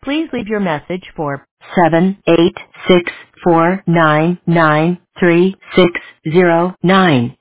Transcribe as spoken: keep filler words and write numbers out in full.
Please leave your message for seven eight six four nine nine three six zero nine.